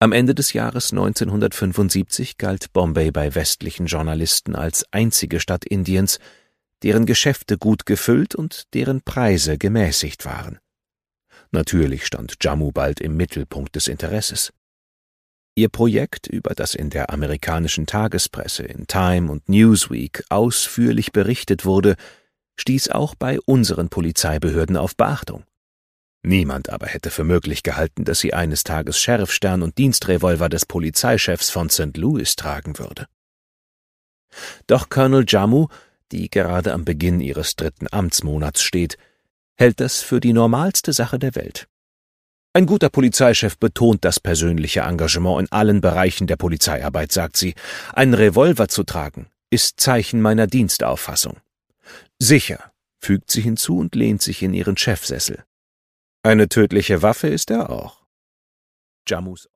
Am Ende des Jahres 1975 galt Bombay bei westlichen Journalisten als einzige Stadt Indiens, deren Geschäfte gut gefüllt und deren Preise gemäßigt waren. Natürlich stand Jammu bald im Mittelpunkt des Interesses. Ihr Projekt, über das in der amerikanischen Tagespresse, in Time und Newsweek ausführlich berichtet wurde, stieß auch bei unseren Polizeibehörden auf Beachtung. Niemand aber hätte für möglich gehalten, dass sie eines Tages Sheriffstern und Dienstrevolver des Polizeichefs von St. Louis tragen würde. Doch Colonel Jammu, die gerade am Beginn ihres 3. Amtsmonats steht, hält das für die normalste Sache der Welt. Ein guter Polizeichef betont das persönliche Engagement in allen Bereichen der Polizeiarbeit, sagt sie. Einen Revolver zu tragen, ist Zeichen meiner Dienstauffassung. Sicher, fügt sie hinzu und lehnt sich in ihren Chefsessel. Eine tödliche Waffe ist er auch. Jammus